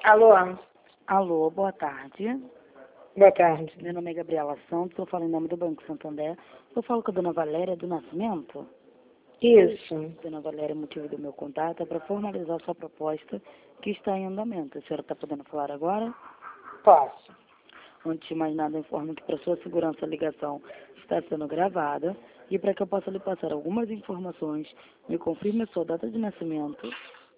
Alô? Alô, boa tarde. Boa tarde. Meu nome é Gabriela Santos, eu falo em nome do Banco Santander. Eu falo com a dona Valéria do Nascimento. Isso. Dona Valéria, o motivo do meu contato é para formalizar sua proposta que está em andamento. A senhora está podendo falar agora? Posso. Antes de mais nada, informo que para sua segurança a ligação está sendo gravada e para que eu possa lhe passar algumas informações, me confirme a sua data de nascimento,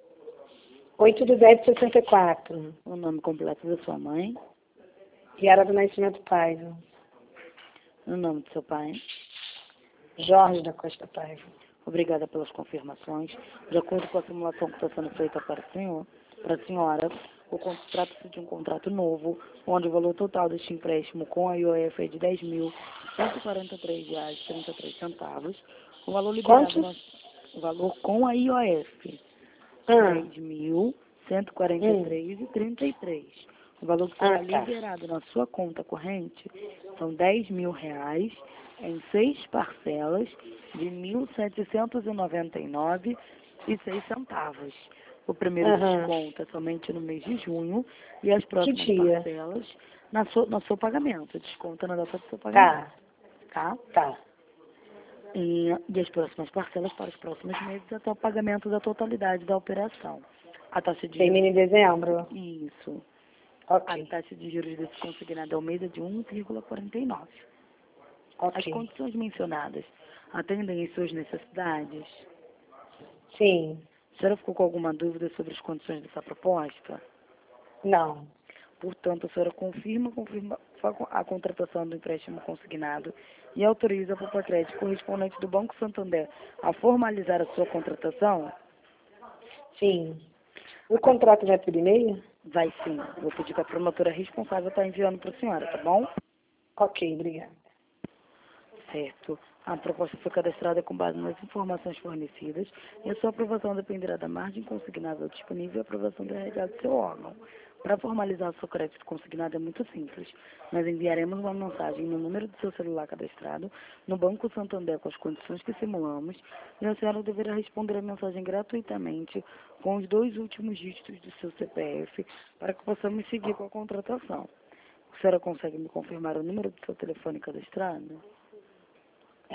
8/10/64. o nome completo da sua mãe, Yara do Nascimento Paiva. o nome do seu pai. Jorge da Costa Paiva. Obrigada pelas confirmações. De acordo com a simulação que está sendo feita para a senhora, o trata-se de um contrato novo, onde o valor total deste empréstimo com a IOF é de R$ 10.143,33. O valor liberado o valor com a IOF, R$ 10.143,33. O valor que será liberado na sua conta corrente são R$ 10.000 em 6 parcelas de R$ 1.799,06. O primeiro desconto é somente no mês de junho e as próximas parcelas no seu pagamento. Desconta na data do seu pagamento. Tá? E as próximas parcelas para os próximos meses até o pagamento da totalidade da operação. A taxa de Termina em dezembro? Isso. Ok. A taxa de juros desse consignado ao mês é de 1,49. Ok. As condições mencionadas atendem às suas necessidades? Sim. A senhora ficou com alguma dúvida sobre as condições dessa proposta? Não. Portanto, a senhora confirma a contratação do empréstimo consignado e autoriza a Popacred correspondente do Banco Santander a formalizar a sua contratação? Sim. O contrato vai por e-mail? Vai sim. Vou pedir para a promotora responsável estar enviando para a senhora, tá bom? Ok, obrigada. Certo. A proposta foi cadastrada com base nas informações fornecidas e a sua aprovação dependerá da margem consignável disponível e a aprovação do RH do seu órgão. Para formalizar o seu crédito consignado é muito simples. Nós enviaremos uma mensagem no número do seu celular cadastrado no Banco Santander com as condições que simulamos e a senhora deverá responder a mensagem gratuitamente com os 2 últimos dígitos do seu CPF para que possamos seguir com a contratação. A senhora consegue me confirmar o número do seu telefone cadastrado? É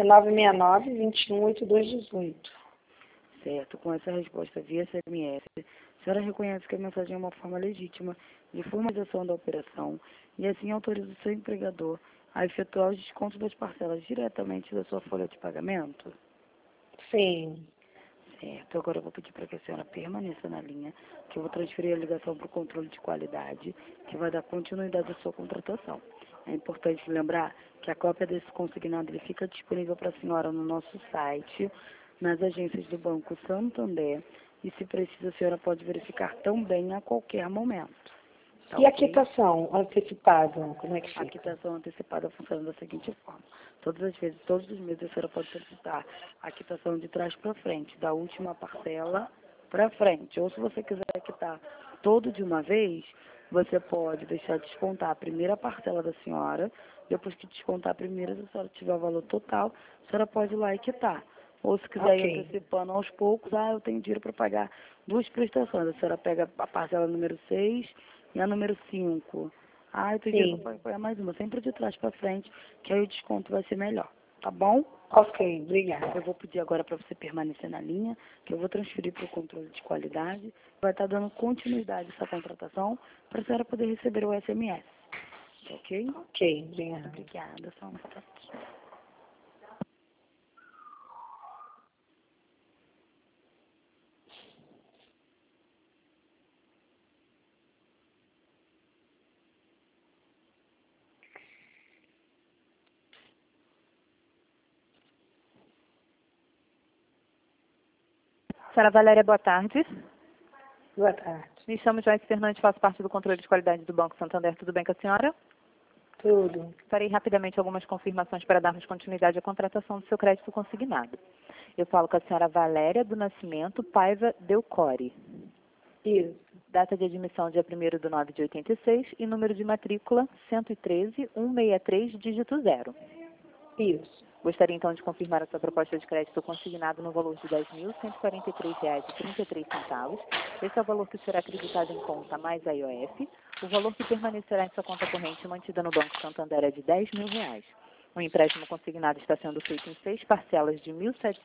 969-218218. Certo. Com essa resposta via SMS, a senhora reconhece que a mensagem é uma forma legítima de formalização da operação e assim autoriza o seu empregador a efetuar os descontos das parcelas diretamente da sua folha de pagamento? Sim. Certo. Agora eu vou pedir para que a senhora permaneça na linha, que eu vou transferir a ligação para o controle de qualidade, que vai dar continuidade à sua contratação. É importante lembrar que a cópia desse consignado ele fica disponível para a senhora no nosso site, nas agências do Banco Santander, e se precisa a senhora pode verificar também a qualquer momento. Tá, E a ok? quitação antecipada, como é que A fica? quitação antecipada funciona da seguinte forma. Todas as vezes, todos os meses, a senhora pode solicitar a quitação de trás para frente, da última parcela para frente. Ou se você quiser quitar todo de uma vez, você pode deixar descontar a primeira parcela da senhora. Depois que descontar a primeira, se a senhora tiver o valor total, a senhora pode ir lá e quitar. Ou se quiser ir antecipando aos poucos, eu tenho dinheiro para pagar 2 prestações. A senhora pega a parcela número 6 e a número 5. Eu tenho dinheiro para pagar mais uma, sempre de trás para frente, que aí o desconto vai ser melhor. Tá bom? Ok, obrigada. Eu vou pedir agora para você permanecer na linha, que eu vou transferir para o controle de qualidade. Vai estar dando continuidade a essa contratação para a senhora poder receber o SMS. Ok? Ok, obrigada. Obrigada, só um instante. Senhora Valéria, boa tarde. Boa tarde. Me chamo Joyce Fernandes, faço parte do controle de qualidade do Banco Santander. Tudo bem com a senhora? Tudo. Farei rapidamente algumas confirmações para darmos continuidade à contratação do seu crédito consignado. Eu falo com a senhora Valéria do Nascimento Paiva Delcore. Isso. Data de admissão dia 1º/9/86 e número de matrícula 113-163, dígito 0. Isso. Gostaria então de confirmar a sua proposta de crédito consignado no valor de R$ 10.143,33. Esse é o valor que será acreditado em conta mais a IOF. O valor que permanecerá em sua conta corrente mantida no Banco Santander é de R$ 10.000. O empréstimo consignado está sendo feito em 6 parcelas de R$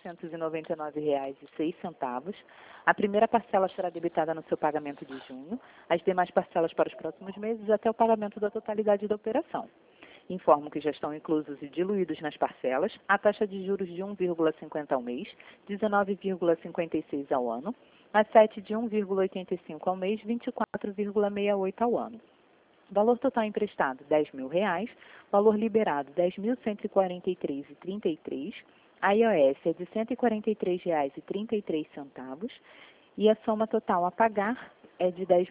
1.799,06. A primeira parcela será debitada no seu pagamento de junho, as demais parcelas para os próximos meses até o pagamento da totalidade da operação. Informo que já estão inclusos e diluídos nas parcelas a taxa de juros de 1,50 ao mês, 19,56 ao ano, a 7 de 1,85 ao mês, 24,68 ao ano. Valor total emprestado, R$ 10.000. Valor liberado, R$ 10.143,33. A IOF é de R$ 143,33. E a soma total a pagar é de R$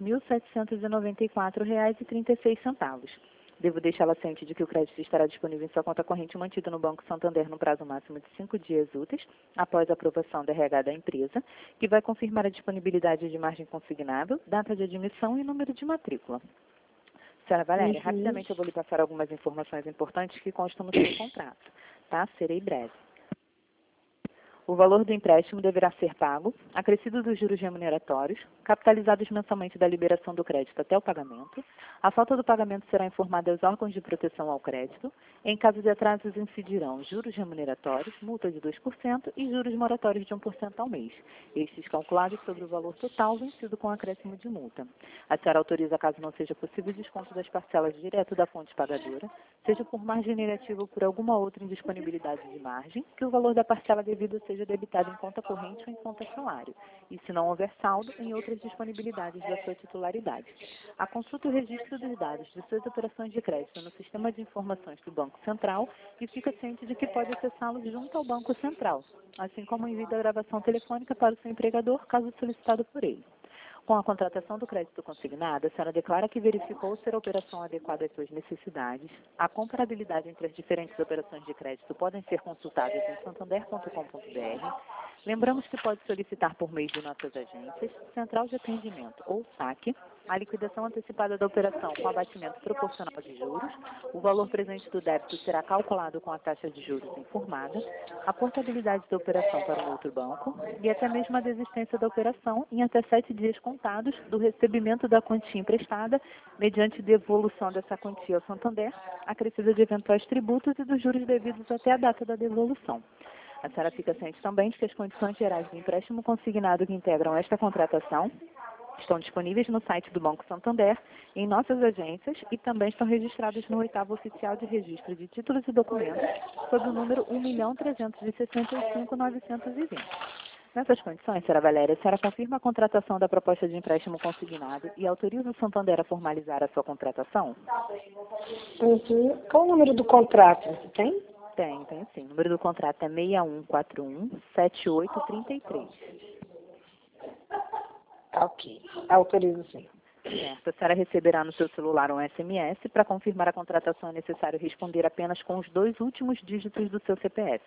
10.794,36. Devo deixá-la ciente de que o crédito estará disponível em sua conta corrente mantida no Banco Santander no prazo máximo de 5 dias úteis, após a aprovação da RH da empresa, que vai confirmar a disponibilidade de margem consignável, data de admissão e número de matrícula. Senhora Valéria, rapidamente eu vou lhe passar algumas informações importantes que constam no seu contrato, tá? Serei breve. O valor do empréstimo deverá ser pago, acrescido dos juros remuneratórios, capitalizados mensalmente da liberação do crédito até o pagamento. A falta do pagamento será informada aos órgãos de proteção ao crédito. Em caso de atrasos, incidirão juros remuneratórios, multa de 2% e juros moratórios de 1% ao mês. Estes calculados sobre o valor total vencido com acréscimo de multa. A senhora autoriza, caso não seja possível, desconto das parcelas direto da fonte pagadora, seja por margem negativa ou por alguma outra indisponibilidade de margem, que o valor da parcela devida seja debitado em conta corrente ou em conta salário, e se não houver saldo, em outras disponibilidades da sua titularidade. A consulta e o registro dos dados de suas operações de crédito no Sistema de Informações do Banco Central e fica ciente de que pode acessá-los junto ao Banco Central, assim como envia a gravação telefônica para o seu empregador, caso solicitado por ele. Com a contratação do crédito consignado, a senhora declara que verificou ser a operação adequada às suas necessidades. A comparabilidade entre as diferentes operações de crédito podem ser consultadas em santander.com.br. Lembramos que pode solicitar por meio de nossas agências, Central de Atendimento ou SAC, a liquidação antecipada da operação com abatimento proporcional de juros. O valor presente do débito será calculado com a taxa de juros informada, a portabilidade da operação para um outro banco e até mesmo a desistência da operação em até 7 dias contados do recebimento da quantia emprestada, mediante devolução dessa quantia ao Santander, acrescida de eventuais tributos e dos juros devidos até a data da devolução. A senhora fica ciente também de que as condições gerais do empréstimo consignado que integram esta contratação estão disponíveis no site do Banco Santander, em nossas agências e também estão registradas no 8º Oficial de Registro de Títulos e Documentos, sob o número 1.365.920. Nessas condições, senhora Valéria, a senhora confirma a contratação da proposta de empréstimo consignado e autoriza o Santander a formalizar a sua contratação? Qual o número do contrato? Você tem? Tem sim. O número do contrato é 6141-7833. Ok. Autorizo sim. Certo. A senhora receberá no seu celular um SMS. Para confirmar a contratação é necessário responder apenas com os 2 últimos dígitos do seu CPF.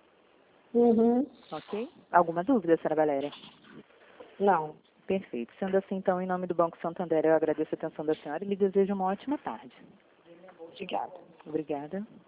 Ok? Alguma dúvida, senhora Valéria? Não. Perfeito. Sendo assim, então, em nome do Banco Santander, eu agradeço a atenção da senhora e lhe desejo uma ótima tarde. Obrigada. Obrigada.